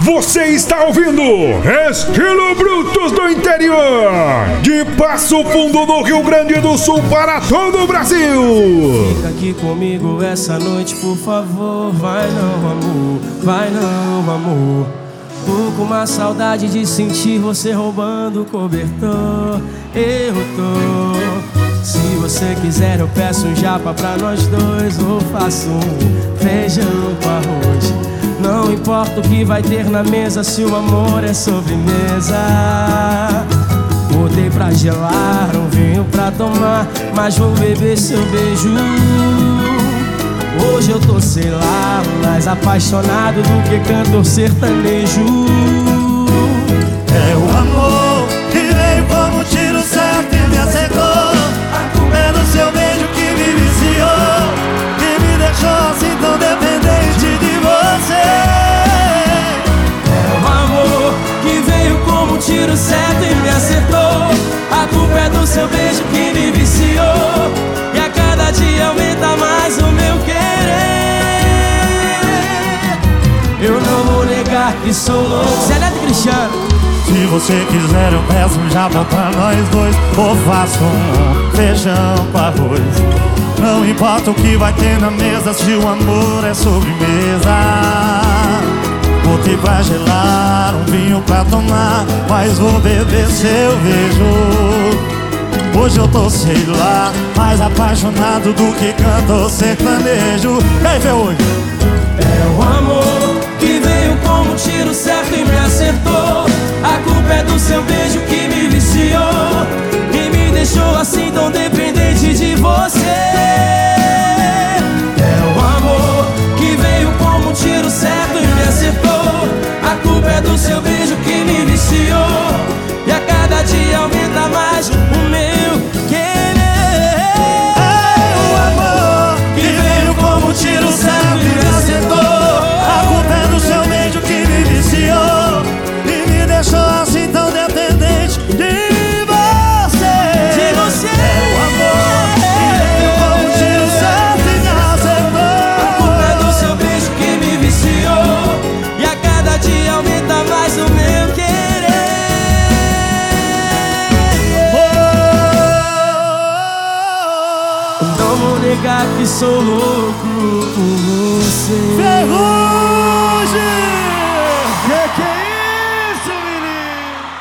Você está ouvindo Estilo Brutos do Interior, de Passo Fundo, no Rio Grande do Sul, para todo o Brasil. Fica aqui comigo essa noite, por favor. Vai não, amor, vai não, amor. Tô com uma saudade de sentir você roubando o cobertor. Eu tô. Se você quiser eu peço um japa pra nós dois, ou faço um feijão com arroz. Não importa o que vai ter na mesa, se o amor é sobremesa. Botei pra gelar um vinho pra tomar, mas vou beber seu beijo. Hoje eu tô, sei lá, mais apaixonado do que cantor sertanejo. É o amor que veio como um tiro certo e me acertou. A culpa é do seu beijo que me viciou, que me deixou assim tão dependente de você. É o amor que veio como um tiro certo e me acertou. A culpa é do seu beijo que me viciou, e a cada dia aumenta mais o meu querer. Eu não vou negar que sou louco. Zé Cristiano. Se você quiser eu peço um japa pra nós dois, ou faço um feijão com arroz. Não importa o que vai ter na mesa, se o amor é sobremesa. Botei pra gelar um vinho pra tomar, mas vou beber seu beijo. Hoje eu tô, sei lá, mais apaixonado do que cantor sertanejo. E aí, vê hoje. É o amor que veio como um tiro certo e me acertou. A culpa é do seu beijo que me viciou, e me deixou assim tão dependente de você. É o amor que veio como um tiro certo e me acertou. A culpa é do seu beijo que me viciou, e a cada dia aumenta mais o meu querer. É o amor que veio como um tiro certo e me acertou. A culpa é do seu beijo que me viciou, e me deixou assim tão dependente de você. De você. É o amor que veio como um tiro certo e me acertou. A culpa é do seu beijo que me viciou, e a cada dia aumenta mais o meu querer. Não vou negar que sou louco por você. Ferrou!